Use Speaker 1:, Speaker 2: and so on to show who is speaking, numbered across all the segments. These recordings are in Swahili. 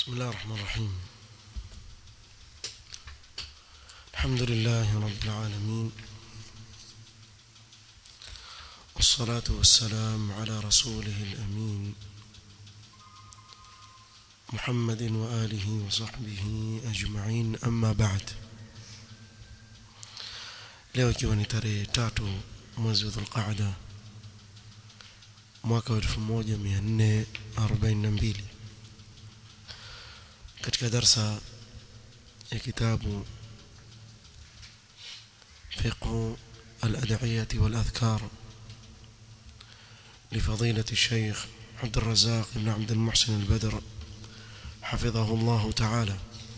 Speaker 1: بسم الله الرحمن الرحيم. الحمد لله رب العالمين، والصلاة والسلام على رسوله الأمين محمد وآله وصحبه أجمعين، أما بعد. leo ikiwa ni tarehe 3 mwezi wa Dhulqaada mwaka 1442 katika darasa ya kitabu fiqh al-ad'iyah wal-adhkar لفضيلة الشيخ عبد الرزاق بن عبد المحسن البدر حفظه الله تعالى.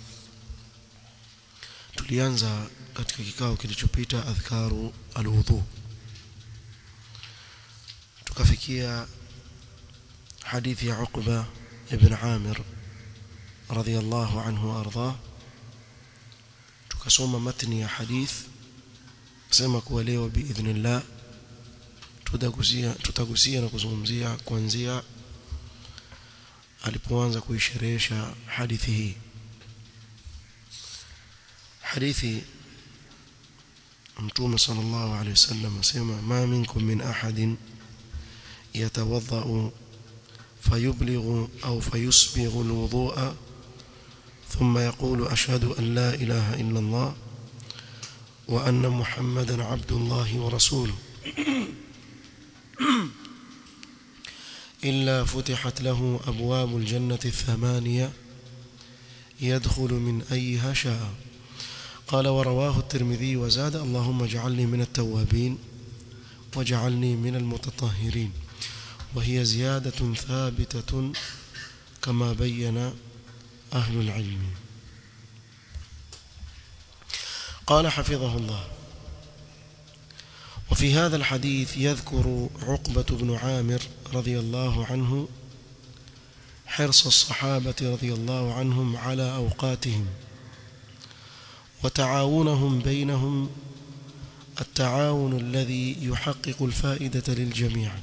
Speaker 1: tulianza katika kikao kilichopita adhkaru al-wudu, tukafikia hadithi ya Uqba ibn Amir radiyallahu anhu arda. tukasoma matni ya hadith, sema kuwa leo biidhnillah tutagusia na kuzungumzia kuanzia alipoanza kuisherehesha hadithi hii. hadithi Mtume sallallahu alayhi wasallam asema, ma minkum min ahadin yatawadda fayublighu aw fayusbighu alwudu'a thumma yaqulu ashhadu an la ilaha illa Allah wa anna Muhammadan abdullahi wa rasuluhu إلا فتحت له أبواب الجنة الثمانية يدخل من أيها شاء. قال ورواه الترمذي وزاد اللهم اجعلني من التوابين واجعلني من المتطهرين، وهي زيادة ثابتة كما بين أهل العلم. قال حفظه الله: وفي هذا الحديث يذكر عقبة بن عامر رضي الله عنه حرص الصحابة رضي الله عنهم على أوقاتهم وتعاونهم بينهم التعاون الذي يحقق الفائدة للجميع.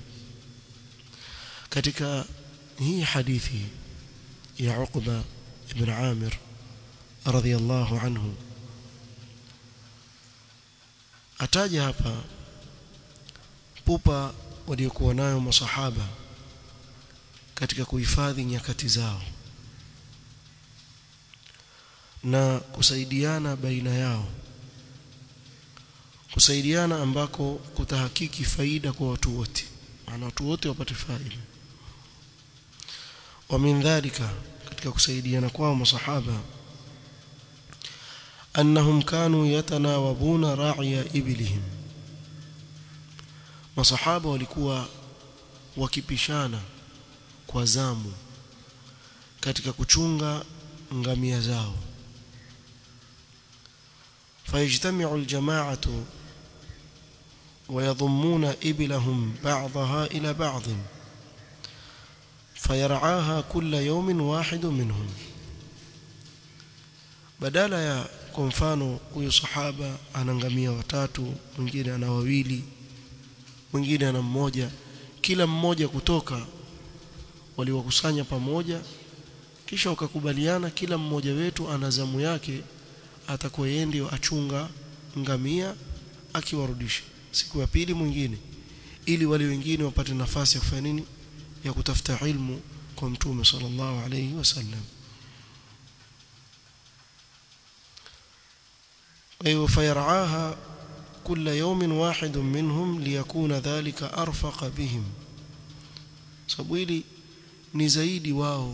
Speaker 1: katika hii hadithi ya Uqba ibn Amir radhiyallahu anhu ataja hapa pupa waliokuwa nayo masahaba katika kuhifadhi nyakati zao na kusaidiana baina yao, kusaidiana ambako kutahakiki faida kwa watu wote, maana watu wote wapate faida. wa min dhalika, katika kusaidiana kwao masahaba, annahum kanu yatanawabuna ra'iya ibilihim. masahaba walikuwa wakipishana kwa zamu katika kuchunga ngamia zao. فيجتمع الجماعة ويضمون إبلهم بعضها إلى بعض فيرعاها كل يوم واحد منهم. badala ya kwa mfano huyo sahaba ana ngamia watatu, mwingine ana wawili, mwingine ana mmoja, kila mmoja kutoka waliwakusanya pamoja, kisha wakakubaliana kila mmoja wetu ana zamu yake, atakuwa yeye ndio achunga ngamia akiwarudisha siku ya pili mwingine, ili wale wengine wapate nafasi ya kufanya nini, ya kutafuta ilmu kwa Mtume sallallahu alayhi wasallam. ayu fayar'aha كل يوم واحد منهم ليكون ذلك أرفق بهم. sababu hili ni zaidi wao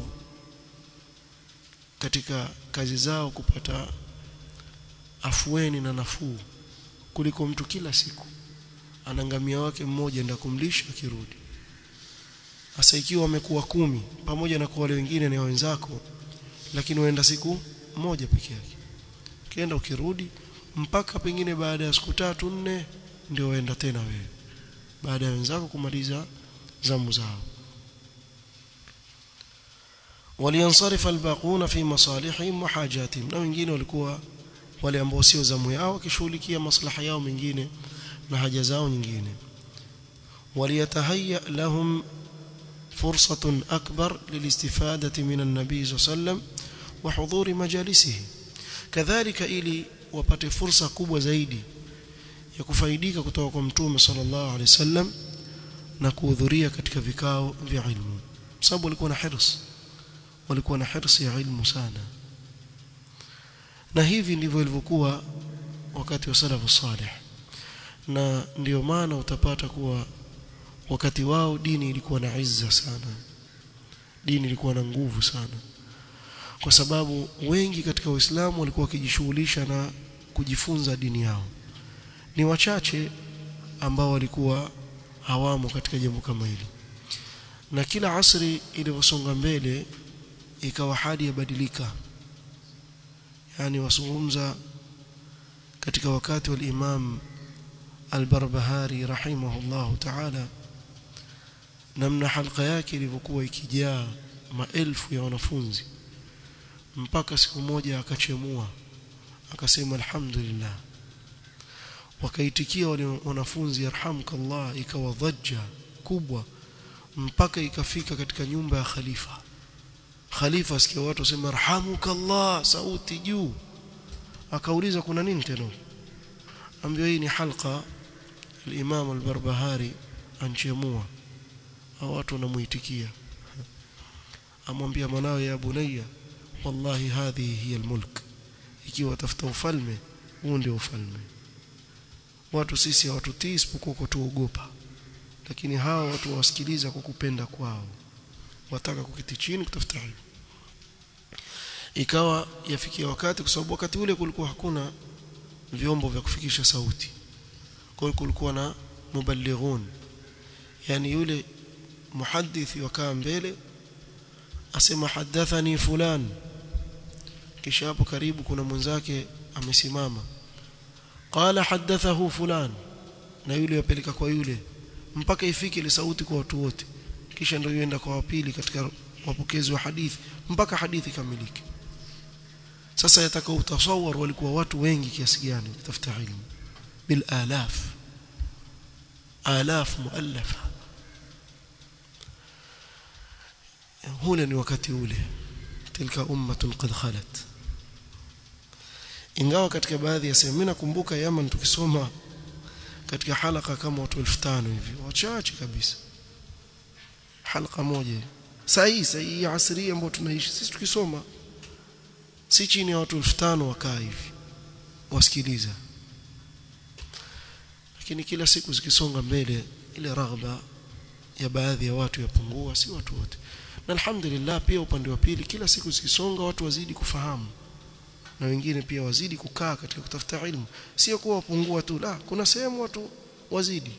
Speaker 1: katika kazi zao kupata afueni na nafuu kuliko mtu kila siku ana ngamia wake mmoja ndio kumlisha kirudi. Sasa ikiwa wamekuwa 10 pamoja na kwa wale wengine ni wenzako, lakini waenda siku moja peke yake, kienda ukirudi mpaka pengine baada ya siku 3-4 ndio waenda tena wewe, baada ya wenzako kumaliza zamu zao. waliansarifa albaquna fi masalihihim wa hajatihim, na wengine walikuwa wale ambao sio zamu yao wakishughulikia maslaha yao mengine na haja zao nyingine. waliyatahayya lahum فرصة أكبر للاستفادة من النبي صلى الله عليه وسلم وحضور مجالسه كذلك ili wapate fursa kubwa zaidi ya kufaidika kutoka kwa mtume sallallahu alaihi wasallam na kuhudhuria katika vikao vya ilmu sababu walikuwa na hirs ya ilmu sana na hivi ndivyo ilivyokuwa wakati wa salafu salih na ndio maana utapata kuwa wakati wao dini ilikuwa na izza sana dini ilikuwa na nguvu sana kwa sababu wengi katika Uislamu walikuwa wakijishughulisha na kujifunza dini yao ni wachache ambao walikuwa hawamo katika jambo kama hili na kila asri ilivyosonga mbele ikawa hali yabadilika yani wasungumza katika wakati wa Imam Al-Barbahari rahimahullahu ta'ala namna halqa yake ilivyokuwa ikijaa maelfu ya wanafunzi mpaka siku moja akachemua akasema alhamdulillah wakaitikia wale wanafunzi yarhamkallah ikawa dhajja kubwa mpaka ikafika katika nyumba ya khalifa asikia watu wasema yarhamukallah sauti juu akauliza kuna nini tena ambaye hii ni halqa al-Imam al-Barbahari anchemua hao watu wanamuitikia amwambia mwanawe ya bunayya wallahi hadhihi hiya al-mulk ikiwa tafuta ufalme huu ndio ufalme watu sisi hawatutii isipokuwa kutuogopa lakini hao watu wasikiliza kwa kupenda kwao wataka kuketi chini kutafuta ilmu ikawa yafikia wakati kwa sababu wakati ule kulikuwa hakuna vyombo vya kufikisha sauti kwa hiyo kulikuwa na muballighun yani yule muhaddithi wakaa mbele asema hadathani fulan kisha hapo karibu kuna mwenzake amesimama qala hadathahu fulan na yule yapeleka kwa yule mpaka ifike ile sauti kwa watu wote kisha ndio yuenda kwa wapili katika wapokezi wa hadithi mpaka hadithi kamilike sasa yataka utasawar walikuwa watu wengi kiasi gani kutafuta ilmu bil alaf muallafa huna ni wakati ule tilka ummatun qad khalat ingawa katika baadhi ya sehemu nakumbuka Yaman tukisoma katika halaka kama watu 1500 hivi wachache kabisa halaka moja sahihi asri ambayo tunaishi sisi tukisoma si chini ya watu 1500 wakaa hivi wasikiliza lakini kila siku zikisonga mbele ile raghba ya baadhi ya watu yapungua si watu wote na alhamdulillah pia upande wa pili kila siku zikisonga watu wazidi kufahamu na wengine pia wazidi kukaa katika kutafuta ilmu sio kuwa wapungua tu la kuna sehemu watu wazidi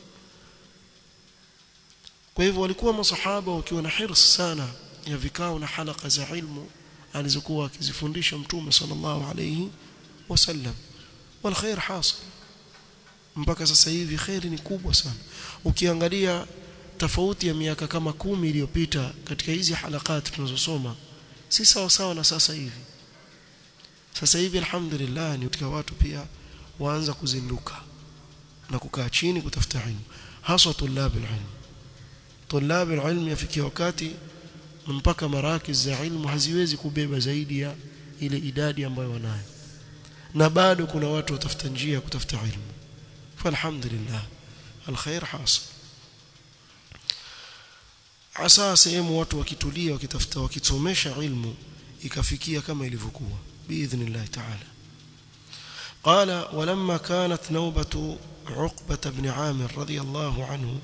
Speaker 1: kwa hivyo walikuwa masahaba wakiwa na hirs sana ya vikao na halaka za ilmu alizokuwa akizifundisha mtume sallallahu alayhi wasallam wal khair hasil mpaka sasa hivi khairi ni kubwa sana ukiangalia tofauti ya miaka kama 10 iliyopita katika hizi halakati tunazosoma si sawa sawa na sasa hivi alhamdulillah ni katika watu pia waanza kuzinduka na kukaa chini kutafuta ilmu hasa tulab alilm yafikia wakati mpaka marakiz za ilmu haziwezi kubeba zaidi ya ile idadi ambayo wanayo na bado kuna watu watafuta njia kutafuta ilmu falhamdulillah alkhair hasil asa sehemu watu wakitulia wakitafuta wakisomesha ilmu ikafikia kama ilivyokuwa باذن تعالى قال ولما كانت نوبة عقبة بن عامر رضي الله عنه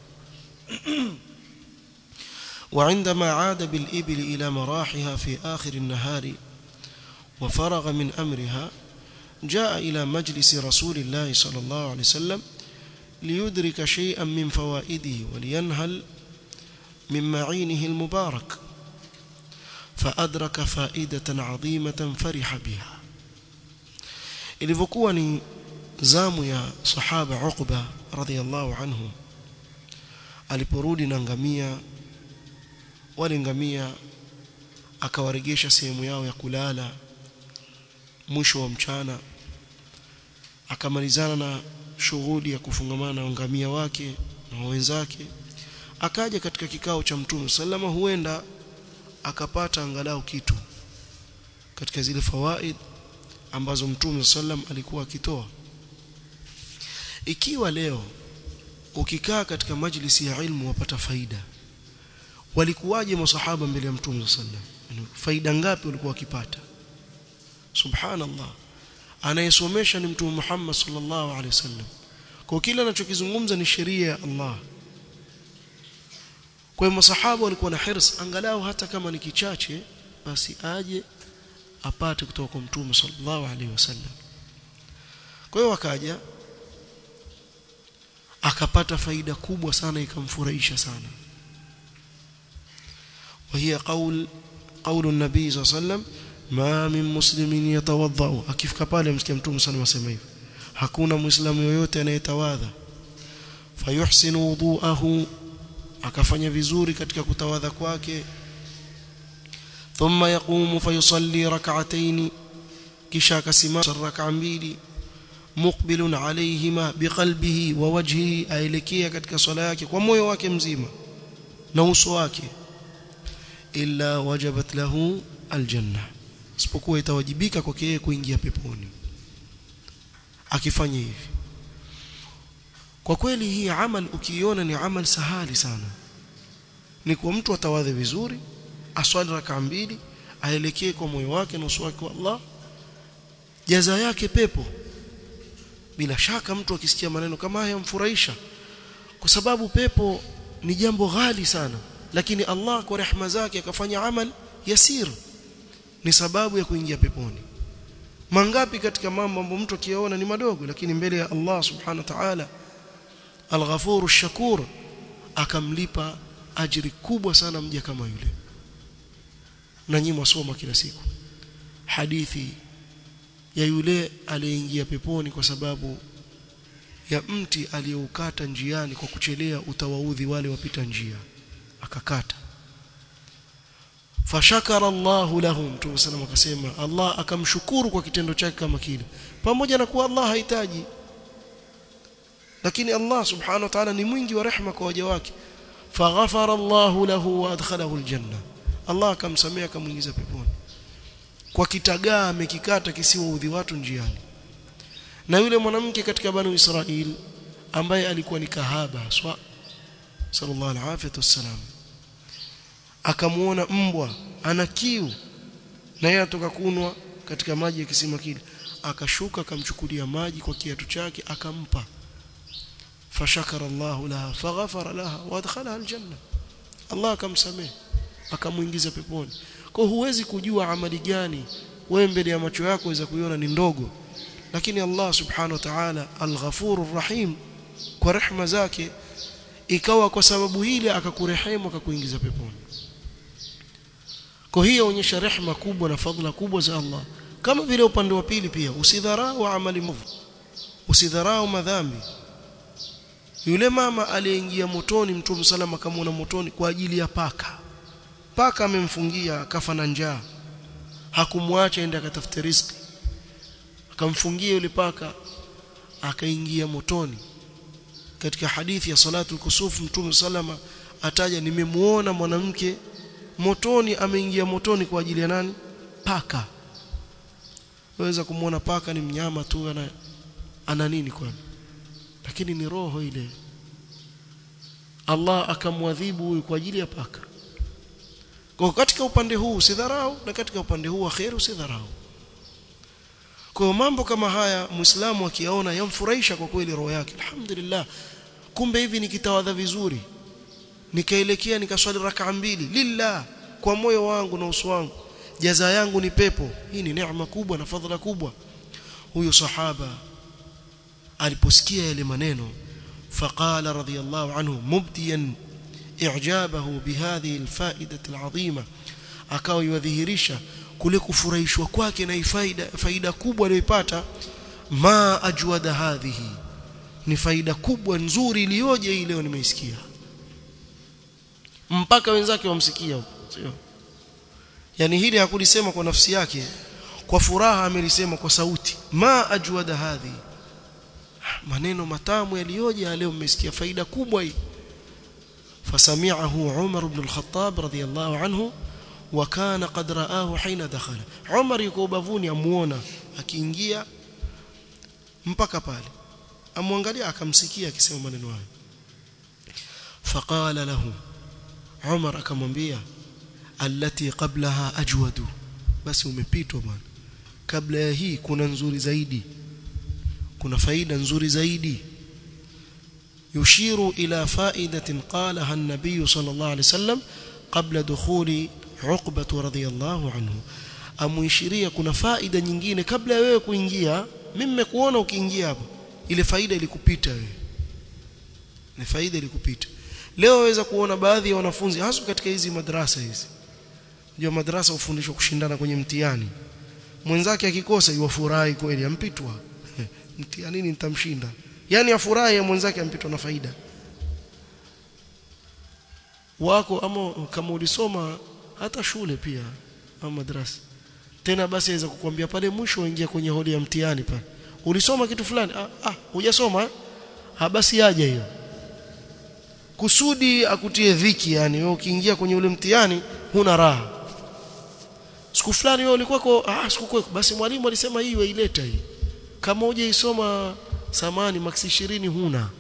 Speaker 1: وعندما عاد بالإبل إلى مراحها في آخر النهار وفرغ من أمرها جاء إلى مجلس رسول الله صلى الله عليه وسلم ليدرك شيئا من فوائده ولينهل من معينه المبارك فأدرك فائدة عظيمة فرح بها ilivyokuwa ni zamu ya sahaba Uqba radhiyallahu anhu aliporudi na ngamia wale ngamia akawaregesha sehemu yao ya kulala mwisho wa mchana akamalizana na shughuli ya kufungamana na ngamia wake na wenzake akaja katika kikao cha Mtume sallama, huenda akapata angalau kitu katika zile fawaid ambazo Mtume sallam alikuwa akitoa. Ikiwa leo ukikaa katika majlisi ya ilmu wapata faida, walikuwaje masahaba mbele ya Mtume sallam? Faida ngapi walikuwa wakipata? Subhanallah, anayesomesha ni Mtume Muhammad sallallahu alaihi wasallam, kwa kila anachokizungumza ni sheria ya Allah. Kwa hiyo masahaba walikuwa na hirs, angalau hata kama ni kichache basi aje apate kutoka kwa Mtume sallallahu alaihi wasallam. Kwa hiyo wakaja akapata faida kubwa sana, ikamfurahisha sana. وهي قول النبي صلى الله عليه وسلم ما من مسلم يتوضا. akifika pale msikia Mtume sana wasema hivi, hakuna muislamu yoyote anayetawadha fayuhsinu wudu'ahu, akafanya vizuri katika kutawadha kwake, thumma yaqumu fayusalli rak'atayn, kisha akasimama rak'a mbili, muqbilun alayhima biqalbihi wa wajhihi, aelekea katika swala yake kwa moyo wake mzima na uso wake, illa wajabat lahu aljanna, isipokuwa itawajibika kwake yeye kuingia peponi akifanya hivi. Kwa kweli hii amal ukiiona ni amal sahali sana, ni kwa mtu atawadhe vizuri, aswali rak'a mbili, aelekee kwa moyo wake na uso wake kwa Allah, jaza yake pepo. Bila shaka mtu akisikia maneno kama haya yamfurahisha, kwa sababu pepo ni jambo ghali sana, lakini Allah kwa rehema zake akafanya amal yasir, ni sababu ya kuingia peponi. Mangapi katika mambo ambayo mtu akiona ni madogo, lakini mbele ya Allah subhanahu wa ta'ala al-Ghafur ash-Shakur akamlipa ajiri kubwa sana mja kama yule. Na nyinyi mwasoma kila siku hadithi ya yule aliyeingia peponi kwa sababu ya mti aliyoukata njiani kwa kuchelea utawaudhi wale wapita njia, akakata. Fashakara Allahu lahum, Mtume sallallahu akasema Allah akamshukuru kwa kitendo chake kama kile, pamoja na kuwa Allah hahitaji, lakini Allah subhanahu wa ta'ala ni mwingi wa rehema kwa waja wake. Faghafara Allahu lahu wa adkhalahu aljanna, Allah akamsamea akamuingiza peponi kwa kitagaa amekikata kisiwaudhi watu njiani. Na yule mwanamke katika Banu Israil ambaye alikuwa ni kahaba haswa, sallallahu alaihi wasallam, akamuona mbwa ana kiu na yeye atoka kunwa katika maji ya kisima kile, akashuka akamchukulia maji kwa kiatu chake akampa. Fashakara Allahu laha faghafara laha wa adkhalaha aljanna, Allah akamsamea akamuingiza peponi. Kwa huwezi kujua amali gani wewe mbele ya macho yako waweza kuiona ni ndogo, lakini Allah subhanahu wa ta'ala al-Ghafurur Rahim kwa rehema zake ikawa kwa sababu ile akakurehemu akakuingiza peponi. Kwa hiyo onyesha rehema kubwa na fadhila kubwa za Allah. Kama vile upande wa pili pia usidharau amali mbovu, usidharau madhambi. Yule mama aliyeingia motoni, Mtume salama akamwona motoni kwa ajili ya paka. Paka amemfungia akafa na njaa, hakumwacha aende akatafute riziki, akamfungia yule paka akaingia motoni. Katika hadithi ya salatul kusuf Mtume salama ataja, nimemuona mwanamke motoni, ameingia motoni kwa ajili ya nani? Paka. Waweza kumuona paka ni mnyama tu, ana nini kwani? Lakini ni roho ile. Allah akamwadhibu huyu kwa ajili ya paka. Kwa katika upande huu usidharau, na katika upande huu wa khair usidharau. Kwa mambo kama haya Muislamu akiyaona yamfurahisha kwa kweli roho yake. Alhamdulillah, kumbe hivi nikitawadha vizuri, nikaelekea nikaswali rak'a mbili lillah kwa moyo wangu na uso wangu, jaza yangu ni pepo. Hii ni neema kubwa na fadhila kubwa. Huyo sahaba aliposikia yale maneno, faqala radiyallahu anhu mubtiyan i'jabahu bihadhihi alfaidati alazima, akawa yadhihirisha kule kufurahishwa kwake na faida kubwa aliyopata. Ma ajwada hadhihi, ni faida kubwa nzuri iliyoje hii leo nimeisikia, mpaka wenzake wamsikia huko, sio? Yani hili hakulisema kwa nafsi yake, kwa furaha amelisema kwa sauti. Ma ajwada hadhi, maneno matamu yaliyoje leo mmesikia faida kubwa hii. فسمعه عمر بن الخطاب رضي الله عنه وكان قد رآه حين دخل. عمر yuko ubavuni amuona akiingia mpaka pale, amwangalia akamsikia akisema maneno hayo. فقال له عمر akamwambia allati qablaha ajwadu, basi umepitwa bwana, kabla ya hii kuna nzuri zaidi, kuna faida nzuri zaidi. يشير إلى فائدة قالها النبي صلى الله عليه وسلم قبل دخول عقبة رضي الله عنه. amuishiria kuna faida nyingine kabla ya wewe kuingia. Mimi nimekuona ukiingia hapo, ile faida ilikupita wewe, ni faida ilikupita. Leo waweza kuona baadhi ya wanafunzi hasa katika hizi madrasa hizi, ndio madrasa ufundishwa kushindana kwenye mtihani, mwenzake akikosa yuwafurahi kweli, ampitwa mtihani nitamshinda, yani afurahi ya mwenzake ampitwa na faida. Wako ama kama ulisoma hata shule pia ama madrasa tena, basi aweza kukuambia pale mwisho uingia kwenye hodi ya mtihani pale, ulisoma kitu fulani, hujasoma basi aje hiyo, kusudi akutie dhiki. Yani wewe ukiingia kwenye ule mtihani huna raha, siku fulani wewe ulikuwa siku basi mwalimu alisema hii waileta hii, kama uje isoma samani maksi 20 huna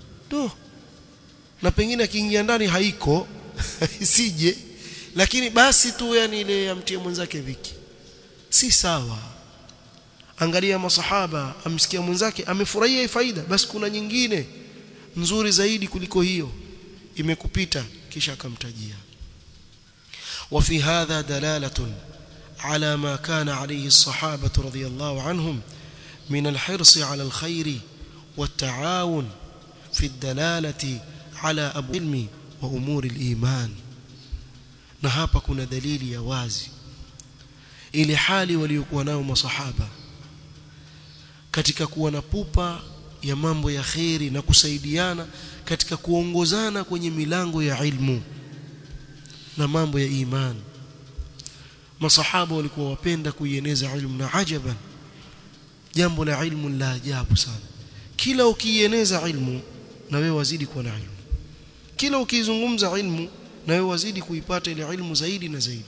Speaker 1: na pengine akiingia ndani haiko isije, lakini basi tu yani ile amtie mwenzake dhiki, si sawa. Angalia masahaba, amsikia mwenzake amefurahia faida, basi kuna nyingine nzuri zaidi kuliko hiyo imekupita, kisha akamtajia. وفي هذا دلالة على ما كان عليه الصحابة رضي الله عنهم من الحرص على الخير والتعاون في الدلالة على أبو العلم وأمور الإيمان. na hapa kuna dalili ya wazi ile hali waliokuwa nao masahaba katika kuwa na pupa ya mambo ya khairi na kusaidiana katika kuongozana kwenye milango ya ilmu na mambo ya imani. Masahaba walikuwa wapenda kuieneza ilmu, na ajaban, jambo la ilmu la ajabu sana. Kila ukieneza ilmu na wewe wazidi kuwa na ilmu, kila ukizungumza ilmu na wewe wazidi kuipata ile ilmu zaidi na zaidi,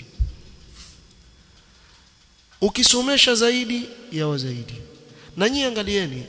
Speaker 1: ukisomesha zaidi ya zaidi. Na nyinyi angalieni,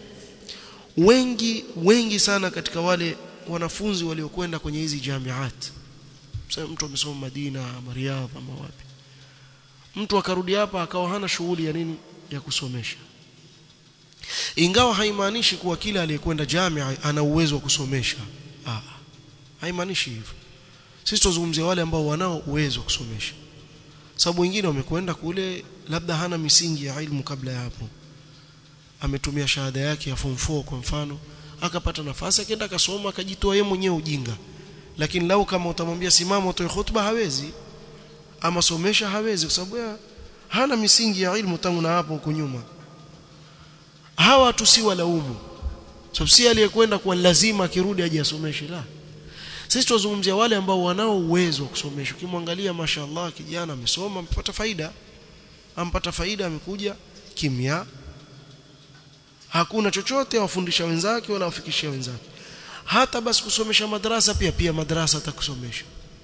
Speaker 1: wengi sana katika wale wanafunzi waliokwenda kwenye hizi jamiat, mtu amesoma Madina ama Riyadh ama wapi, mtu akarudi hapa akawa hana shughuli ya nini ya kusomesha, ingawa haimaanishi kuwa kila aliyekwenda jamia ana uwezo wa kusomesha. Haimaanishi hivyo. Sisi tuzungumzia wale ambao wanao uwezo wa kusomesha, sababu wengine wamekwenda kule labda hana misingi ya ilmu kabla ya hapo, ametumia shahada yake ya form 4 kwa mfano, akapata nafasi akaenda akasoma akajitoa yeye mwenyewe ujinga. Lakini lao kama utamwambia simama utoe khutba, hawezi, ama somesha hawezi, kwa sababu hana misingi ya ilmu tangu na hapo huko nyuma. Hawa tusiwalaumu, sababu si aliyekwenda kwa lazima akirudi aje asomeshe, la. Sisi tuzungumzia wale ambao wanao uwezo wa kusomesha. Ukimwangalia mashaallah kijana amesoma, ampata faida, amekuja kimya, hakuna chochote wafundisha wenzake wala wafikishia wenzake. Hata basi kusomesha madrasa pia madrasa atakusomesha.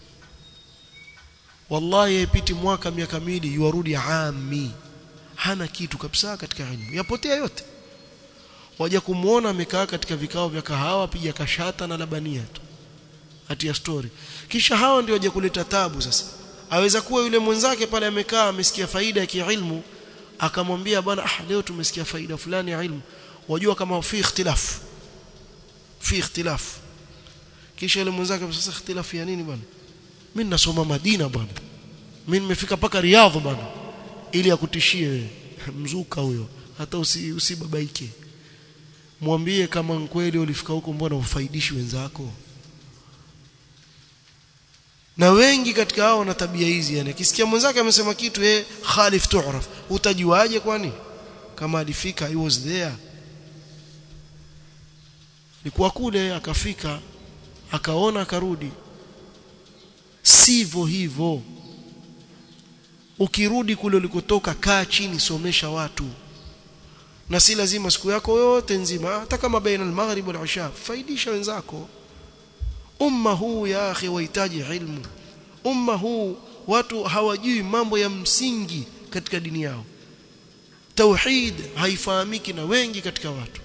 Speaker 1: Wallahi yapiti mwaka miaka miwili yuarudi ami, hana kitu kabisa katika elimu, yapotea yote. Waje kumuona amekaa katika vikao vya kahawa, piga kashata na labania tu, atia story, kisha hao ndio waje kuleta tabu. Sasa aweza kuwa yule mwenzake pale amekaa amesikia faida ya kiilmu, akamwambia bwana, leo tumesikia faida fulani ya ilmu, wajua kama fi ikhtilaf, kisha yule mwenzake, sasa ikhtilaf ya nini bwana, mimi nasoma Madina bwana, mimi nimefika paka Riyadh bwana, ili akutishie wewe. Mzuka huyo, hata usibabaike, mwambie kama kweli ulifika huko, mbona ufaidishi wenzako? Na wengi katika hao wana tabia hizi, yani akisikia mwenzake amesema kitu, khalif tu'raf, utajuaje kwani kama alifika? He was there, alikuwa kule, akafika akaona akarudi. Sivyo hivyo, ukirudi kule ulikotoka, kaa chini, somesha watu. Na si lazima siku yako yote nzima, hata kama baina al-maghrib wal-isha, faidisha wenzako. umma huu ya akhi wahitaji ilmu. Umma huu watu hawajui mambo ya msingi katika dini yao. Tauhid haifahamiki na wengi katika watu.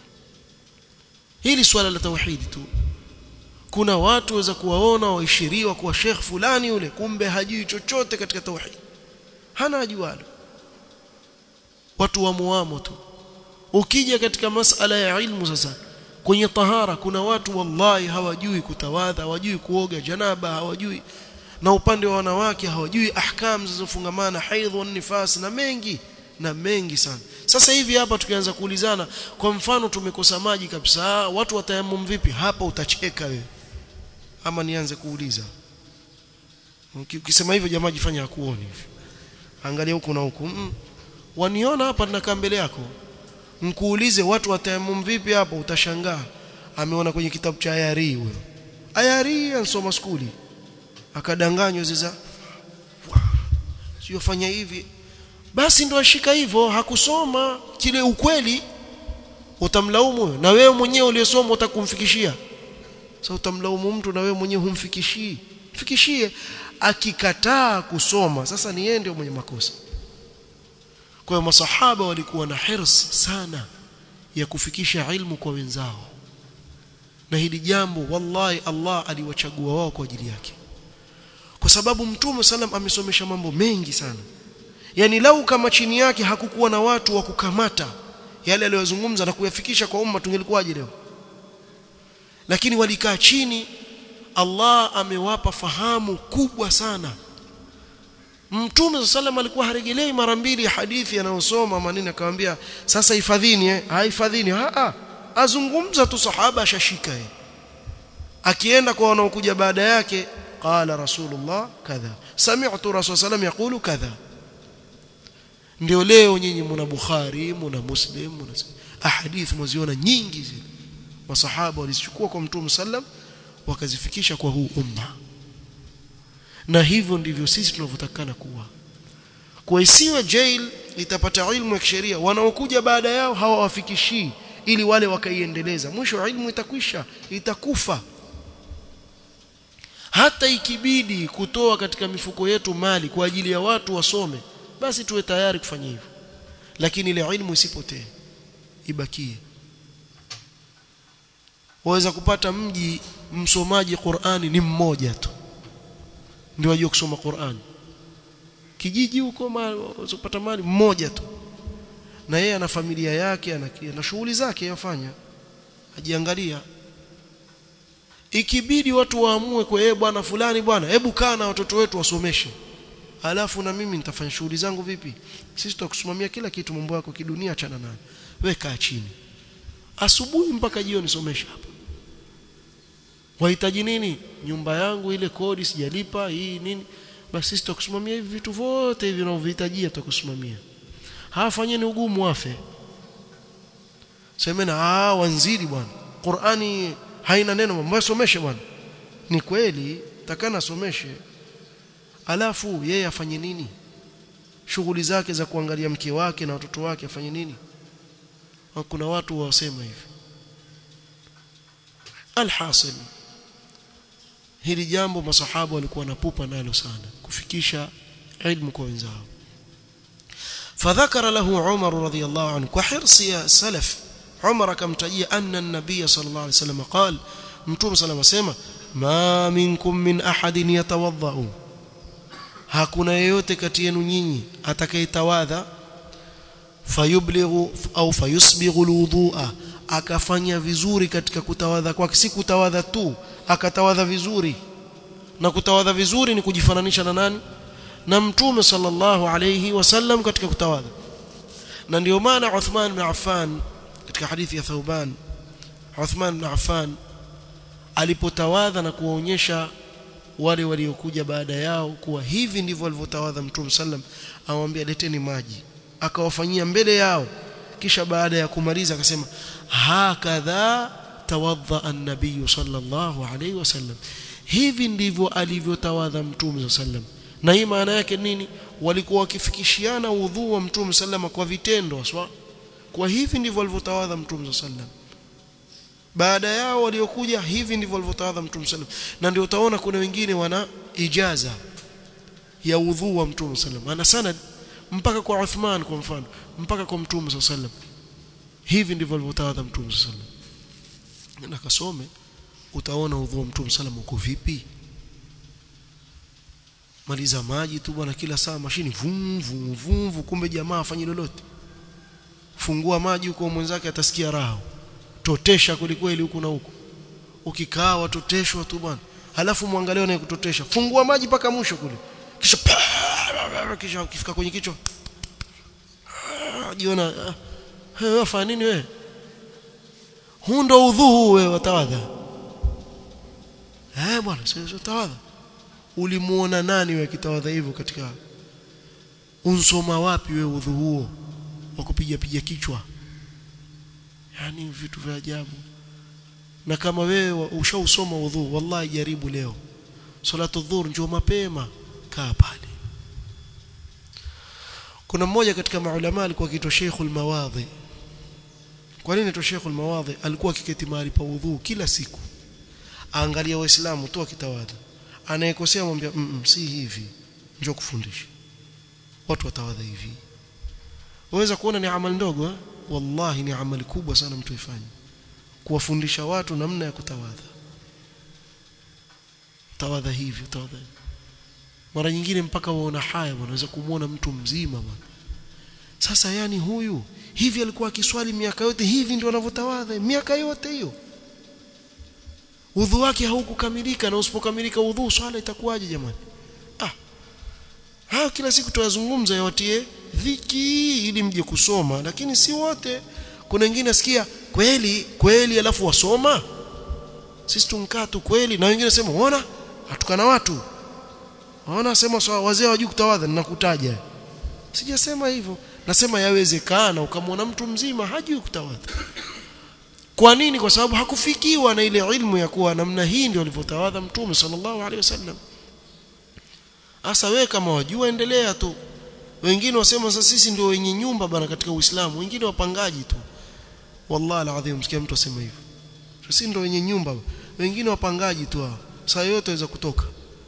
Speaker 1: Hili swala la tauhid tu. Kuna watu waweza kuwaona waishiriwa kuwa sheikh fulani yule, kumbe hajui chochote katika tauhid. Hana ajualo. Watu wa muamo tu. Ukija katika masala ya ilmu sasa, kwenye tahara kuna watu wallahi hawajui kutawadha, hawajui kuoga janaba, hawajui, na upande wa wanawake hawajui ahkam zinazofungamana haidh na nifas na mengi sana. Sasa hivi hapa tukianza kuulizana, kwa mfano tumekosa maji kabisa, watu watayamum vipi? Hapa utacheka wewe. Ama nianze kuuliza. Ukisema hivyo jamaa jifanya hakuoni hivi. Angalia huko na huko. Waniona hapa ninakaa mbele yako. Mkuulize watu watayamum vipi hapa, utashangaa. Ameona kwenye kitabu cha Ayari huyo. Ayari ansoma skuli. Akadanganywa sasa. Sio fanya hivi. Basi ndo ashika hivyo, hakusoma kile ukweli. Utamlaumu na wewe mwenyewe uliyesoma utakumfikishia. Sasa utamlaumu mtu na wewe mwenyewe humfikishii. Fikishie. Akikataa kusoma, sasa ni yeye ndio mwenye makosa. Kwa hiyo masahaba walikuwa na hirs sana ya kufikisha ilmu kwa wenzao. Na hili jambo wallahi Allah aliwachagua wao kwa ajili yake. Kwa sababu Mtume sallam amesomesha mambo mengi sana. Yani lau kama chini yake hakukuwa na watu wa kukamata yale aliyozungumza na kuyafikisha kwa umma, tungelikuwaje leo? Lakini walikaa chini, Allah amewapa fahamu kubwa sana. Mtume sallam alikuwa harejelei mara mbili hadithi anayosoma maneno, akamwambia sasa hifadhini haifadhini, azungumza tu, sahaba ashashika yeye. Akienda kwa wanaokuja baada yake, qala rasulullah kadha, sami'tu rasul sallam yaqulu kadha. Ndio leo nyinyi mna Bukhari, mna Muslim, mna ahadith mwaziona nyingi zile masahaba walizichukua kwa Mtume sallam wakazifikisha kwa huu umma. Na hivyo ndivyo sisi tunavyotakana kuwa. Kwa isiwe jail itapata ilmu ya kisheria, wanaokuja baada yao hawawafikishii ili wale wakaiendeleza, mwisho ilmu itakwisha, itakufa. Hata ikibidi kutoa katika mifuko yetu mali kwa ajili ya watu wasome, basi tuwe tayari kufanya hivyo. Lakini ile ilmu isipotee, ibakie. Waweza kupata mji msomaji Qur'ani ni mmoja tu ndio ajue kusoma Qur'an. Kijiji huko unapata mali mmoja tu, na yeye ana familia yake, ana shughuli zake yafanya, ajiangalia. Ikibidi watu waamue kwa bwana fulani, bwana hebu kaa na watoto wetu wasomeshe, alafu na mimi nitafanya shughuli zangu vipi? Sisi tutakusimamia kila kitu, mambo yako kidunia achana nayo, wewe kaa chini asubuhi mpaka jioni somesha hapa. Wahitaji nini? Nyumba yangu ile kodi sijalipa, hii nini? Basi sisi tutakusimamia hivi vitu vyote hivi unavyohitajia, tutakusimamia. Hafanyeni ugumu afe. Semena wanzidi bwana, Qur'ani haina neno, mwasomeshe bwana. Ni kweli takana someshe. Alafu yeye afanye nini? Shughuli zake za kuangalia mke wake na watoto wake afanye nini? Kuna watu wasema hivi. Alhasil, hili jambo masahaba walikuwa napupa nalo sana, kufikisha ilmu kwa wenzao. Fadhakara lahu Umar radhiyallahu anhu, kwa hirsi ya salaf Umar akamtajia anna an-nabiy sallallahu alayhi wasallam qala, Mtume sallallahu alayhi wasallam, ma minkum min ahadin yatawadda, hakuna yeyote kati yenu nyinyi atakayetawadha, fayublighu au fayusbighu alwudu'a, akafanya vizuri katika kutawadha kwake, si kutawadha tu, akatawadha vizuri. Na kutawadha vizuri ni kujifananisha na nani? Na Mtume sallallahu alayhi wasallam katika kutawadha. Na ndio maana Uthman ibn Affan katika hadithi ya Thauban, Uthman ibn Affan alipotawadha na kuwaonyesha wale waliokuja baada yao kuwa hivi ndivyo walivyotawadha Mtume sallam, amwambia leteni maji, akawafanyia mbele yao. Kisha baada ya kumaliza akasema hakadha tawadha an-nabiy sallallahu alayhi wasallam, hivi ndivyo alivyotawadha Mtume sallam. Na hii maana yake nini? Walikuwa wakifikishiana udhu wa Mtume sallam kwa vitendo, aswa kwa hivi ndivyo alivyotawadha Mtume sallam. baada yao waliokuja hivi ndivyo walivyotawadha Mtume sallam. Na ndio utaona kuna wengine wana ijaza ya udhu wa Mtume sallam, ana sanad mpaka kwa Uthman kwa mfano, mpaka kwa Mtume sallam. Hivi ndivyo walivyotawadha Mtume sallam. Na kasome utaona udhu wa Mtume sallam uko vipi. Maliza maji tu bwana, kila saa mashini vum, kumbe jamaa afanye lolote. Fungua maji huko mwenzake atasikia raha. Totesha kulikweli huku na huku. Ukikaa watoteshwa tu bwana. Halafu muangalie na kutotesha. Fungua maji paka mwisho kule. Kisha ukifika kwenye kichwa. Jiona wewe wafanya nini wewe? Huu ndo udhu wewe watawadha. Bwana sio tawadha. Ulimuona nani wewe kitawadha hivyo katika unsoma wapi wewe udhu huo wa kupiga kichwa? Yani vitu vya ajabu. Na kama wewe ushausoma udhu, wallahi jaribu leo salatu dhuhur njoo mapema, kaa pale. Kuna mmoja katika maulama alikuwa akiitwa Sheikhul Mawadhi. Kwa nini anaitwa Sheikhul Mawadhi? Alikuwa akiketi mahali pa udhu kila siku, aangalia waislamu tu akitawadha. Anayekosea mwambia si hivi, njoo kufundisha watu watawadha hivi. Waweza kuona ni amali ndogo, wallahi ni amali kubwa sana mtu ifanye, kuwafundisha watu namna ya kutawadha. Tawadha hivi, tawadha. Mara nyingine mpaka waona haya, unaweza kumuona mtu mzima bwana. Sasa yani huyu hivi alikuwa akiswali miaka yote hivi ndio anavyotawadha miaka yote hiyo. Udhu wake haukukamilika, na usipokamilika udhu swala itakuwaje jamani? Kila siku tuyazungumza yawatie dhiki ili mje kusoma, lakini si wote. Kuna wengine nasikia kweli alafu wasoma. Sisi tunkaa tu kweli, na wengine nasema unaona atukana watu. Unaona sema wazee hawajui kutawadha, ninakutaja. Sijasema hivyo. Nasema yawezekana ukamwona mtu mzima hajui kutawadha. Kwa nini? Kwa sababu hakufikiwa na ile ilmu ya kuwa namna hii ndio alivyotawadha Mtume sallallahu alaihi wasallam. Asa wewe kama wajua endelea tu. Wengine wasema sasa sisi ndio wenye nyumba bana katika Uislamu, wengine wapangaji tu. Wallahi alazim msikia mtu asema hivyo. Sisi ndio wenye nyumba, wengine wapangaji tu hao. Saa yote waweza kutoka.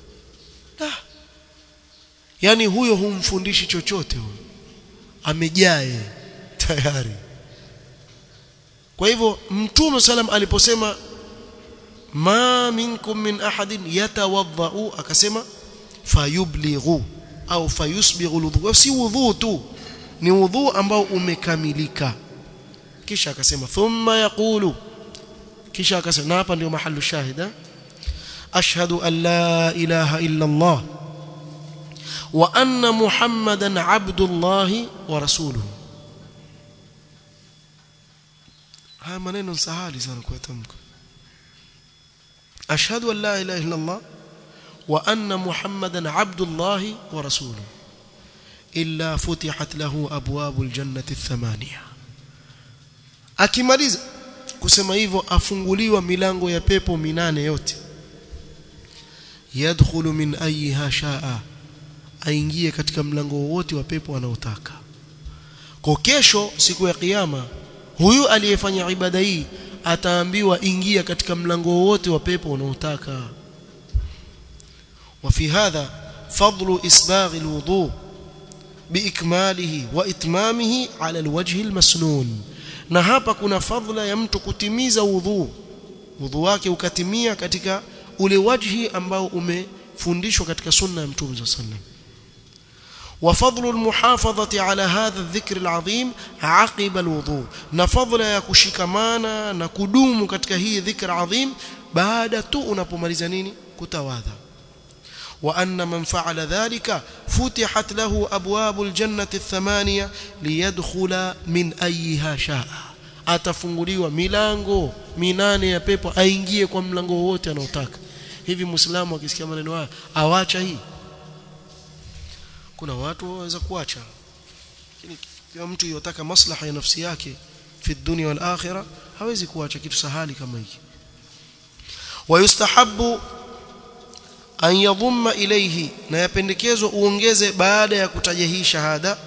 Speaker 1: Yani huyo humfundishi chochote huyo. Amejae tayari. Kwa hivyo Mtume sallam aliposema ma minkum min ahadin yatawaddau, akasema fayublighu au fayusbighu alwudhu. Si wudhu tu, ni wudhu ambao umekamilika. Kisha akasema thumma yaqulu, kisha akasema, na hapa ndio mahallu shahida, ashhadu an la ilaha illa Allah wa anna Muhammadan abdullahi wa rasuluhu. Haya maneno sahali sana kuyatamka. Ashhadu an la ilaha illa Allah wa anna Muhammadan abdullahi wa rasuluhu illa futihat lahu abwabul jannati ath-thamaniya. Akimaliza kusema hivyo afunguliwa milango ya pepo 8 yote. Yadkhulu min ayyiha shaa, aingie katika mlango wote wa pepo anaotaka. Kwa kesho siku ya kiyama huyu aliyefanya ibada hii ataambiwa ingia katika mlango wote wa pepo unaotaka. وفي هذا فضل إسباغ الوضوء بإكماله وإتمامه على الوجه المسنون. na hapa kuna fadhila ya mtu kutimiza udhu wake ukatimia katika ule wajhi ambao umefundishwa katika sunna ya Mtume sallallahu alaihi wasallam. وفضل المحافظة على هذا الذكر العظيم عقب الوضوء, na fadhila ya kushikamana na kudumu katika hii dhikr adhim baada tu unapomaliza nini kutawadha. وأن من فعل ذلك فتحت له أبواب الجنة الثمانية ليدخل من أيها شاء. atafunguliwa milango 8 ya pepo aingie kwa mlango wote anaotaka. Hivi muislamu akisikia maneno haya awacha hii? Kuna watu waweza kuacha, lakini kila mtu yotaka maslaha ya nafsi yake fi dunia wal akhirah hawezi kuacha kitu sahali kama hiki. Wayustahabbu an yadhumma ilayhi, na yapendekezwa uongeze baada ya kutaja hii shahada,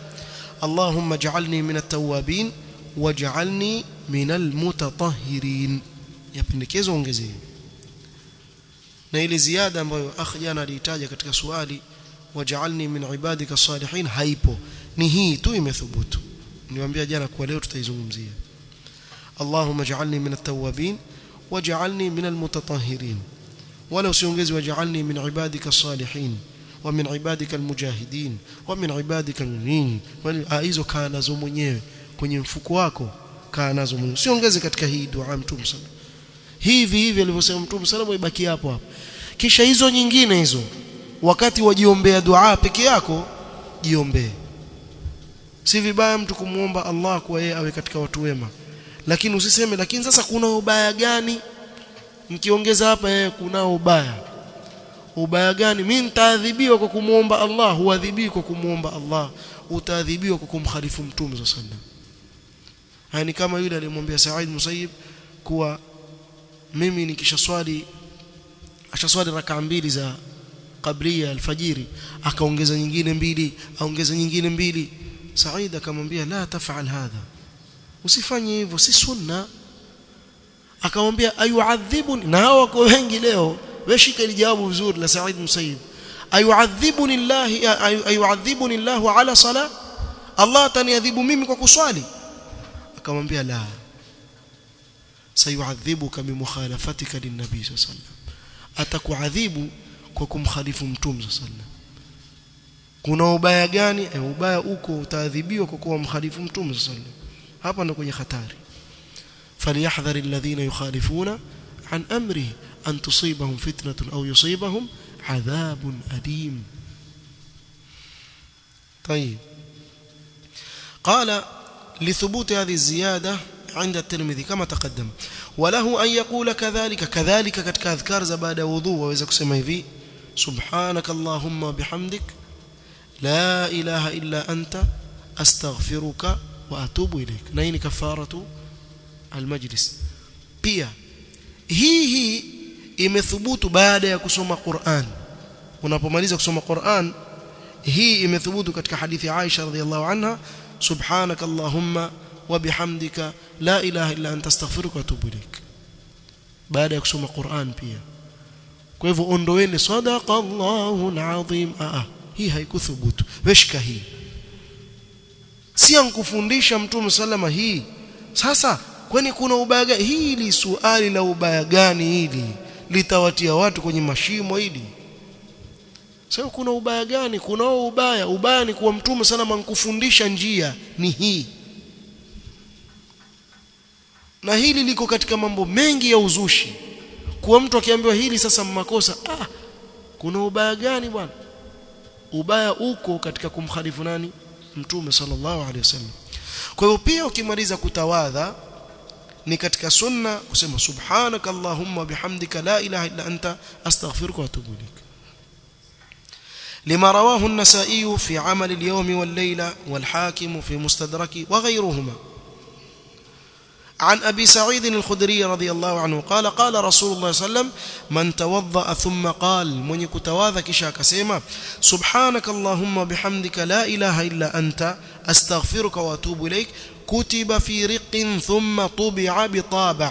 Speaker 1: Allahumma ij'alni minat tawwabin waj'alni minal mutatahhirin. yapendekezwa ongezee. Na ile ziada ambayo akhi jana alitaja katika swali waj'alni min ibadika salihin haipo, ni hii tu imethubutu. Niwaambia jana kwa leo tutaizungumzia. Allahumma ij'alni min at-tawwabin waj'alni min al-mutatahhirin, wala usiongeze waj'alni min ibadika salihin wa min ibadika al-mujahidin wa min ibadika al-mu'minin. Hizo kaa nazo mwenyewe kwenye mfuko wako, kaa nazo mwenyewe, usiongeze katika hii dua Mtume sallallahu hivi hivi alivyosema Mtume sallallahu ibaki hapo hapo. Kisha hizo nyingine hizo wakati wajiombea dua peke yako jiombee. Si vibaya mtu kumuomba Allah kwa yeye awe katika watu wema, lakini usiseme lakini sasa kuna ubaya gani nikiongeza hapa yeye kuna ubaya gani? Mimi nitaadhibiwa kwa kumuomba Allah? Huadhibiwi kwa kumuomba Allah, utaadhibiwa kwa kumkhalifu Mtume sallallahu alaihi wasallam. Hani kama yule alimwambia Said Musayyib kuwa mimi nikishaswali rakaa 2 za qabliya alfajiri, akaongeza nyingine 2, aongeza nyingine 2. Said akamwambia la taf'al hadha, usifanye hivyo, si sunna. Akamwambia ayu'adhibuni, na hao wako wengi leo, wewe shika ile jawabu vizuri la Said Musayyib, ayu'adhibuni Allah ala sala, Allah ataniadhibu mimi kwa kuswali? Akamwambia la, sayu'adhibuka bimukhalafatika lin-nabi sallallahu alayhi wasallam, atakuadhibu kwa kumkhalifu Mtume sallallahu alayhi wasallam. Kuna ubaya gani? Ubaya uko, utaadhibiwa kwa kuwa mkhalifu Mtume sallallahu alayhi wasallam. Hapa ndo kwenye hatari. falyahdhari alladhina yukhalifuna an amrihi an tusibahum fitnatun aw yusibahum adhabun alim. طيب قال لثبوت هذه الزيادة عند الترمذي كما تقدم، وله أن يقول كذلك katika adhkar za baada ya wudhu waweza kusema hivi subhanaka allahumma bihamdik la ilaha illa anta astaghfiruka wa atubu ilaik, na hii ni kafaratu almajlis. Pia hii imethubutu baada ya kusoma Qur'an. Unapomaliza kusoma Qur'an, hii imethubutu katika hadithi ya Aisha radhiyallahu anha subhanaka allahumma wa bihamdika la ilaha illa anta astaghfiruka wa atubu ilaik, baada ya kusoma Qur'an pia. Kwa hivyo ondoeni sadaqallahu alazim, hii haikuthubutu. Weshika hii, si ankufundisha Mtume sallama hii. Sasa kwani kuna ubaya gani? Hili swali la ubaya gani hili litawatia watu kwenye mashimo hili. Sasa kuna ubaya gani? Kuna ubaya ni kuwa Mtume sallama ankufundisha njia ni hii. Na hili liko katika mambo mengi ya uzushi, kuwa mtu akiambiwa hili sasa makosa, kuna ubaya gani bwana? Ubaya uko katika kumkhalifu nani? Mtume sallallahu alaihi wasallam. Kwa hiyo pia ukimaliza kutawadha ni katika sunna kusema subhanaka allahumma bihamdika la ilaha illa anta astaghfiruka wa atubu ilaik. لما رواه النسائي في عمل اليوم والليلة والحاكم في مستدرك وغيرهما عن أبي سعيد الخدري رضي الله عنه قال قال رسول الله صلى الله عليه وسلم من توضأ ثم قال من يكتواذا كشا كسيما سبحانك اللهم بحمدك لا إله إلا أنت أستغفرك وأتوب إليك كتب في رق ثم طبع بطابع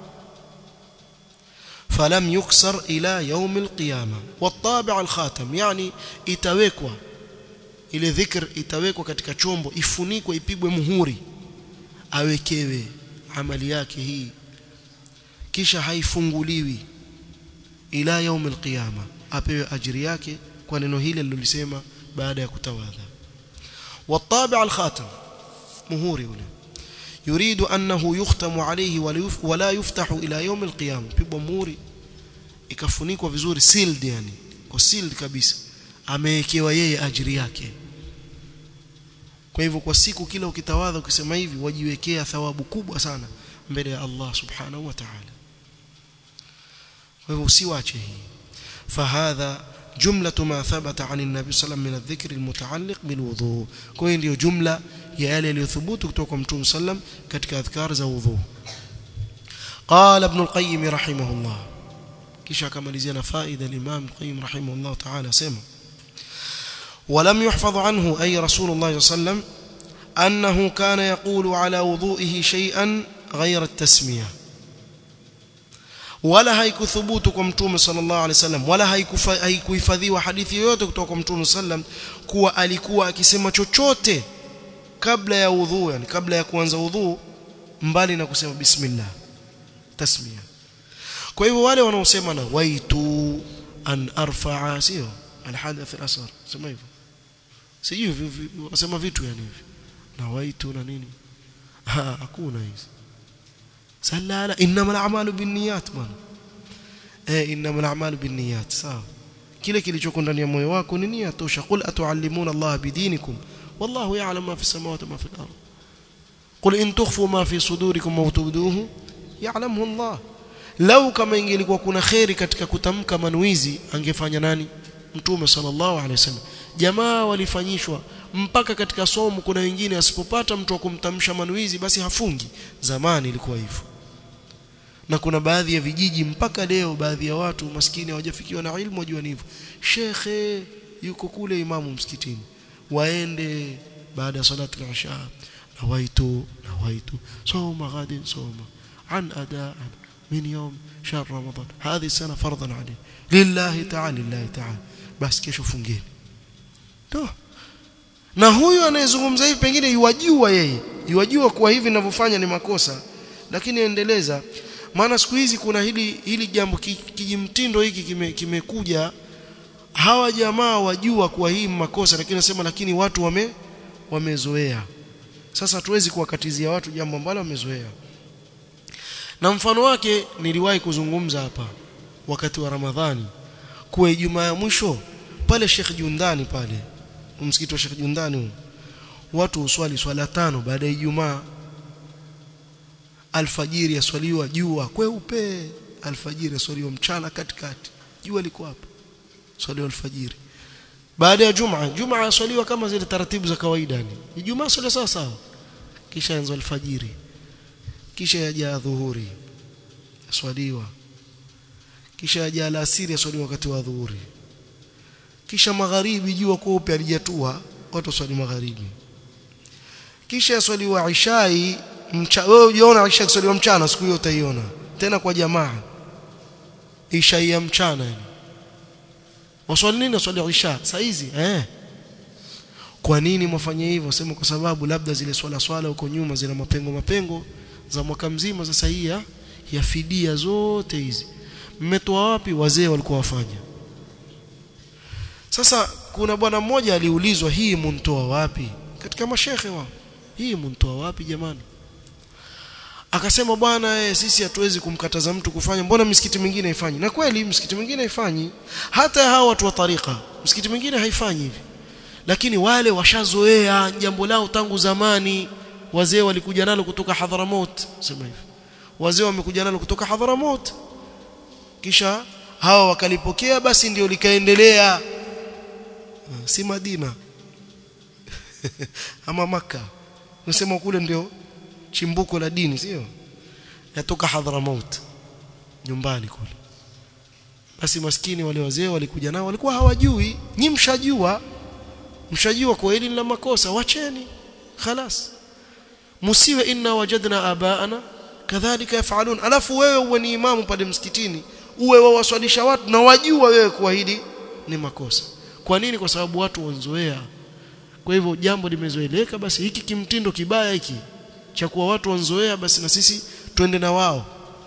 Speaker 1: فلم يكسر إلى يوم القيامة. والطابع الخاتم يعني itawekwa ile dhikr, itawekwa katika chombo, ifunikwe, ipigwe muhuri, awekewe amali yake hii, kisha haifunguliwi ila yaum alqiyama, apewe ajiri yake kwa neno hili alilolisema baada ya kutawadha. والطابع الخاتم muhuri ule يريد أنه يختم عليه ولا يفتح إلى يوم القيامة, pigwa muhuri ikafunikwa vizuri, sealed, yani kwa sealed kabisa, amewekewa yeye ajiri yake. Kwa hivyo kwa siku kila ukitawadha ukisema hivi wajiwekea thawabu kubwa sana mbele ya Allah subhanahu wa ta'ala. Kwa hivyo usiwache hii. Fahadha jumlatu ma thabata 'an an-nabi sallallahu min adh-dhikr al-muta'alliq bil-wudhu. Kwa hiyo ndio jumla ya yale yaliyothubutu kutoka kwa Mtume sallam katika adhkar za wudhu. Qala Ibn al-Qayyim rahimahullah, kisha akamalizia na faida al-Imam al-Qayyim rahimahullah ta'ala sema ولم يحفظ عنه أي رسول الله صلى الله عليه وسلم أنه كان يقول على وضوئه شيئا غير التسمية. wala haikuthubutu kwa mtume sallallahu alaihi wasallam, wala haikuhifadhiwa hadithi yoyote kutoka kwa mtume sallam kuwa alikuwa akisema chochote kabla ya udhu, yani kabla ya kuanza udhu, mbali na kusema bismillah, tasmia. Kwa hivyo wale wanaosema na waitu an arfa'a, sio alhadath al-asghar, sema hivyo, sijui wasema vitu yani hivi na waitu na nini, hakuna hizo. Sallala innamal a'malu binniyat bwana, innamal a'malu binniyat, sawa. Kile kilichoko ndani ya moyo wako ni nia tosha. Qul atuallimuna Allah bidinikum wallahu ya'lamu ma fi samawati wa ma fi al-ard. Qul in tukhfu ma fi sudurikum wa tubduhu ya'lamuhu Allah. Lau kama ingelikuwa kuna khairi katika kutamka manuizi, angefanya nani? Mtume sallallahu alaihi wasallam. Jamaa walifanyishwa mpaka katika somo, kuna wengine asipopata mtu wa kumtamsha manuizi basi hafungi. Zamani ilikuwa hivyo. Na kuna baadhi ya vijiji mpaka leo baadhi ya watu maskini hawajafikiwa na ilmu wajua ni hivyo. Shekhe yuko kule imamu msikitini, waende baada ya salatu al-isha, nawaitu sawma ghadin sawma an adaan min yawm shahr ramadan hadhi sana fardan alayhi lillahi ta'ala, basi kesho fungeni to. Na huyu anayezungumza hivi pengine yuwajua kuwa hivi ninavyofanya ni makosa, lakini endeleza. Maana siku hizi kuna hili jambo kijimtindo hiki kimekuja, hawa jamaa wajua kuwa hii makosa, lakini nasema lakini watu wamezoea. Sasa hatuwezi kuwakatizia watu jambo ambalo wamezoea. Na mfano wake niliwahi kuzungumza hapa wakati wa Ramadhani, kwa Ijumaa ya mwisho pale Sheikh Jundani, pale msikiti wa Sheikh Jundani, watu uswali swala 5 baada ya Ijumaa. Alfajiri yaswaliwa jua kweupe, alfajiri yaswaliwa mchana katikati, jua liko hapo, swaliwa alfajiri. Baada ya Jumaa yaswaliwa kama zile taratibu za kawaida, ni Ijumaa swala sawa, kisha yanzo alfajiri, kisha yaja dhuhuri yaswaliwa, kisha yaja alasiri yaswaliwa wakati wa dhuhuri, kisha magharibi jua kweupe alijatua, watu swali magharibi, kisha yaswaliwa ishai. Wewe unaona Isha kusaliwa mchana, siku hiyo utaiona tena kwa jamaa Isha ya mchana, yani waswali nini? Waswali Isha saa hizi. Kwa nini mfanye hivyo? Sema kwa sababu labda zile swala huko nyuma zina mapengo za mwaka mzima, sasa hii ya fidia zote hizi mmetoa wapi? Wazee walikuwa wafanya. Sasa kuna bwana mmoja aliulizwa, hii mntoa wapi katika mashehe wao, hii mntoa wapi jamani? Akasema bwana, sisi hatuwezi kumkataza mtu kufanya, mbona misikiti mingine haifanyi? Na kweli misikiti mingine haifanyi, hata hao watu wa tariqa misikiti mingine haifanyi hivi, lakini wale washazoea jambo lao tangu zamani. Wazee walikuja nalo kutoka Hadhramut, sema hivi, wazee wamekuja nalo kutoka Hadhramut, kisha hawa wakalipokea, basi ndio likaendelea, si Madina ama Makka, nasema kule ndio chimbuko la dini, sio? Yatoka Hadhramut nyumbani kule. Basi maskini wale wazee walikuja nao, walikuwa hawajui. Nyi mshajua kwa hili la makosa, wacheni خلاص. Musiwe inna wajadna abaana kadhalika yafalun. Alafu wewe uwe ni imamu pale msikitini, uwe wawaswalisha watu na wajua wewe kwa hili ni makosa. Kwa nini? Kwa sababu watu wanzoea. Kwa hivyo jambo limezoeleka, basi hiki kimtindo kibaya hiki cha kuwa watu wanzoea, basi na sisi twende na wao.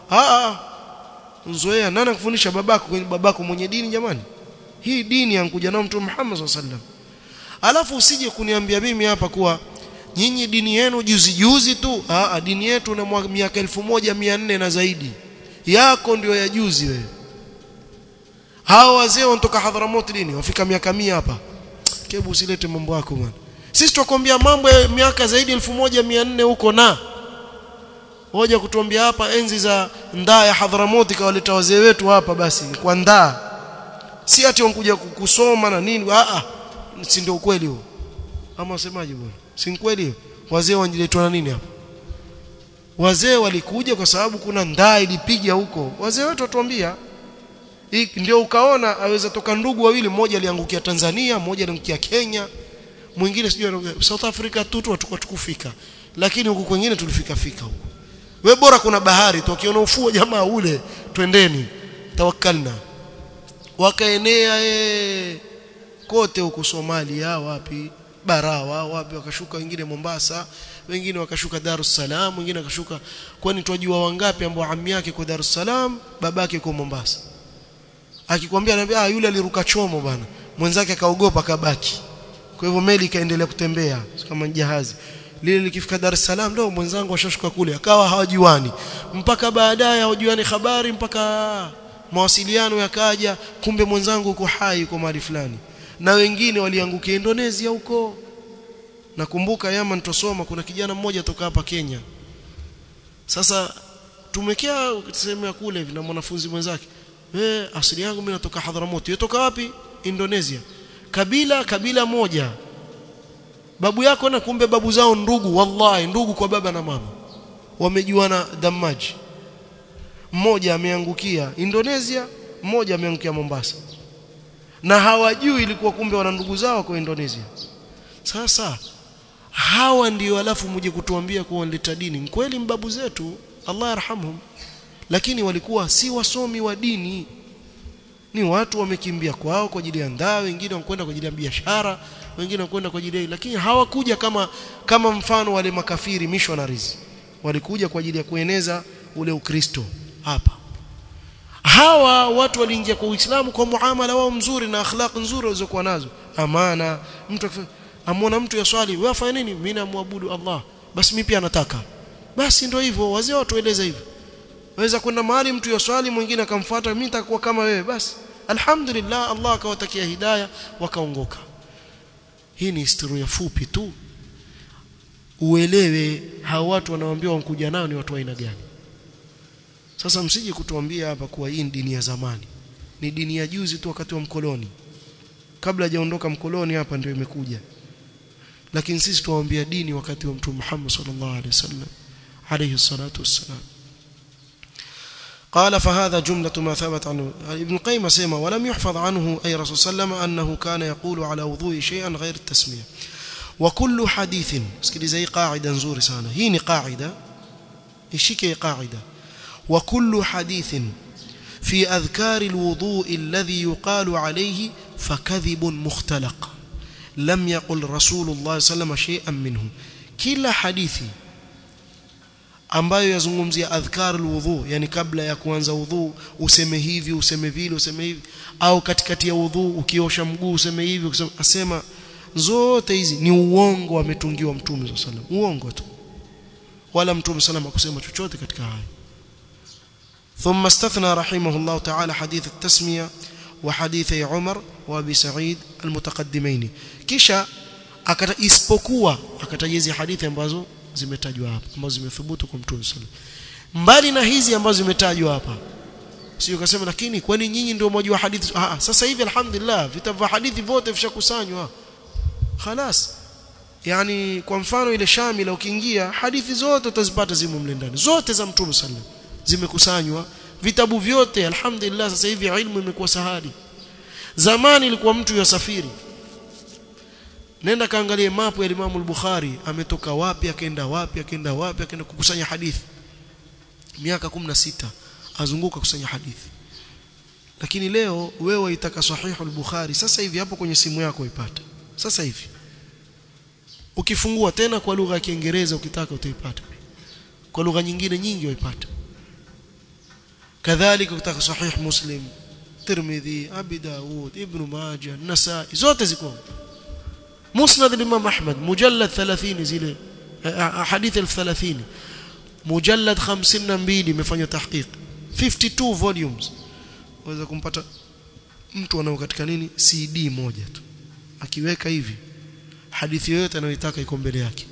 Speaker 1: Nzoea nani kufundisha? Babako mwenye dini jamani. Hii dini yankuja nao Mtume Muhammad SAW. Alafu usije kuniambia mimi hapa kuwa nyinyi dini yenu juzi tu. Dini yetu na miaka 1400 na zaidi. Yako ndio ya juzi wewe. Hao wazee wanatoka Hadhramut dini wafika miaka 100 hapa. Kebu usilete mambo yako bwana. Sisi tukwambia mambo ya miaka zaidi 1400 huko, na hoja kutuambia hapa enzi za ndaa ya Hadhramut kawaleta wazee wetu hapa, basi kwa ndaa, si ati wankuja kusoma na nini. Si ndio ukweli huo? Ama usemaje bwana? Si kweli? Wazee wanjiletwa na nini hapa? Wazee walikuja kwa sababu kuna ndaa ilipiga huko. Wazee wetu watuambia ndio ukaona aweza toka ndugu wawili, mmoja aliangukia Tanzania, mmoja aliangukia Kenya, mwingine sijui South Africa tu tukufika, lakini huko kwingine tulifika huko. wewe bora kuna bahari tu, ukiona ufuo jamaa ule twendeni, tawakkalna. Wakaenea kote huko Somalia, wapi Barawa, wapi wakashuka wengine Mombasa, wengine wakashuka Dar es Salaam, wengine wakashuka, kwani twajua wangapi ambao ammi yake kwa Dar es Salaam, babake kwa Mombasa. Akikwambia anambia yule aliruka chomo bwana, mwenzake akaogopa kabaki. Kwa hivyo meli ikaendelea kutembea kama jahazi. Lile likifika Dar es Salaam ndio mwenzangu washashuka kule, akawa hawajuani mpaka baadaye hawajuani habari, mpaka mawasiliano yakaja, kumbe mwenzangu uko hai uko mahali fulani. Na wengine waliangukia Indonesia huko. Nakumbuka Yaman tusoma kuna kijana mmoja toka hapa Kenya. Sasa tumekea sehemu ya kule hivi na mwanafunzi mwenzake, asili yangu mimi natoka Hadhramut. Yeye toka wapi? Indonesia. Kabila moja. Babu yako na kumbe babu zao ndugu, wallahi ndugu kwa baba na mama. Wamejuana damaji. Mmoja ameangukia Indonesia, mmoja ameangukia Mombasa. Na hawajui ilikuwa kumbe wana ndugu zao kwa Indonesia. Sasa hawa ndio alafu mje kutuambia kuwa wanaleta dini. Ni kweli mbabu zetu, Allah yarhamhum, lakini walikuwa si wasomi wa dini. Ni watu wamekimbia kwao kwa ajili ya ndaa, wengine wanakwenda kwa ajili ya biashara, wengine wanakwenda kwa ajili ya, lakini hawakuja kama mfano wale makafiri missionaries. Walikuja kwa ajili ya kueneza ule Ukristo hapa. Hawa watu waliingia kwa Uislamu kwa muamala wao mzuri na akhlaq nzuri walizokuwa nazo. Amana, mtu amwona mtu yaswali, wewe afanya nini? Mimi namwabudu Allah. Basi mimi pia nataka. Basi ndio hivyo, wazee watu eleza hivyo. Waweza kwenda mahali mtu yaswali, mwingine akamfuata, mimi nitakuwa kama wewe. Basi alhamdulillah, Allah akawatakia hidayah, wakaongoka. Hii ni historia fupi tu. Uelewe hao watu wanaoambiwa wankuja nao ni watu wa aina gani. Sasa msije kutuambia hapa kuwa hii dini ya zamani. Ni dini ya juzi tu wakati wa mkoloni. Kabla hajaondoka mkoloni hapa ndio imekuja. Lakini sisi tuwaambia dini wakati wa Mtume Muhammad sallallahu alaihi wasallam alayhi salatu wassalam. قال فهذا جملة ما ثبت عنه. ابن القيم اسمع ولم يحفظ عنه أي رسول صلى الله عليه وسلم أنه كان يقول على وضوء شيئا غير التسمية. وكل حديث اسكلي زي قاعدة نزور سنة هي قاعدة الشيء قاعدة. وكل حديث في أذكار الوضوء الذي يقال عليه فكذب مختلق لم يقل رسول الله صلى الله عليه وسلم شيئا منه. كل حديث ambayo yazungumzia adhkar alwudhu, yani kabla ya kuanza wudhu useme hivi, useme vile, useme hivi, au katikati ya wudhu ukiosha mguu useme hivi, asema zote hizi ni uongo ametungiwa Mtume sallallahu alaihi wasallam. Uongo tu, wala Mtume sallallahu alaihi wasallam akusema chochote katika haya. ثم استثنى رحمه الله تعالى حديث التسمية وحديثي عمر وابي سعيد المتقدمين. kisha isipokuwa akatajizi hadithi ambazo zimetajwa hapa, ambazo zimethubutu kwa Mtume sallallahu alaihi wasallam. Mbali na hizi ambazo zimetajwa hapa, sio ukasema lakini kwani nyinyi ndio mmoja hadithi? Sasa hivi alhamdulillah vitabu vya hadithi vote vishakusanywa. Khalas. Yani kwa mfano ile Shamila ukiingia hadithi zote utazipata zimo mle ndani. Zote za Mtume sallallahu alaihi wasallam zimekusanywa, vitabu vyote alhamdulillah. Sasa hivi ilmu imekuwa sahali. Zamani ilikuwa mtu yasafiri, nenda kaangalie mapu ya Imam al-Bukhari, ametoka wapi akaenda wapi akaenda wapi, akaenda kukusanya hadithi. Miaka 16 azunguka kusanya hadithi. Lakini leo wewe waitaka sahihu al-Bukhari, sasa hivi hapo kwenye simu yako uipata. Sasa hivi ukifungua tena kwa lugha ya Kiingereza ukitaka utaipata, kwa lugha nyingine nyingi uipata. kadhalika ukitaka sahih Muslim, Tirmidhi, Abi Daud, Ibn Majah, Nasai, zote ziko. Musnad al-Imam Ahmad mujallad 30 zile hadithi 30, mujallad 52 imefanywa tahqiq, 52 volumes. Waweza kumpata mtu anao katika nini CD moja tu, akiweka hivi hadithi yoyote anayotaka iko mbele yake.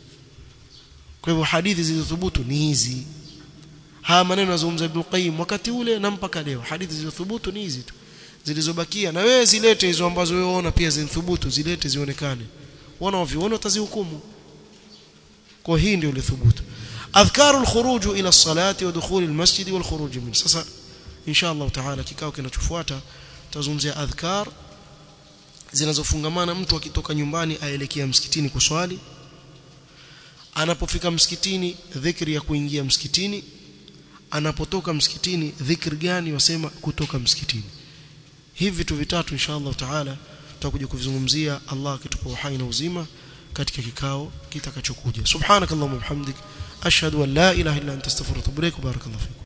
Speaker 1: Kwa hivyo hadithi zilizothubutu ni hizi. Haya maneno yazungumza Ibn Qayyim wakati ule na mpaka leo. Hadithi zilizothubutu ni hizi tu. Zilizobakia na wewe zilete hizo ambazo wewe unaona pia zinathubutu, zilete zionekane. Wanaoviona utazihukumu. Kwa hii ndio ilithubutu. Adhkarul khuruj ila as-salati wa dukhul al-masjid wal khuruj min. Sasa inshallah taala kikao kinachofuata tutazungumzia adhkar zinazofungamana mtu akitoka nyumbani aelekea msikitini kuswali, anapofika msikitini dhikri ya kuingia msikitini, anapotoka msikitini dhikri gani wasema kutoka msikitini. Hivi vitu vitatu inshallah taala tutakuja kuvizungumzia Allah akitupa uhai na uzima katika kikao kitakachokuja. Subhanakallahumma wa bihamdik ashhadu an la ilaha illa anta astaghfiruka wa atubu ilaik. Barakallahu fikum.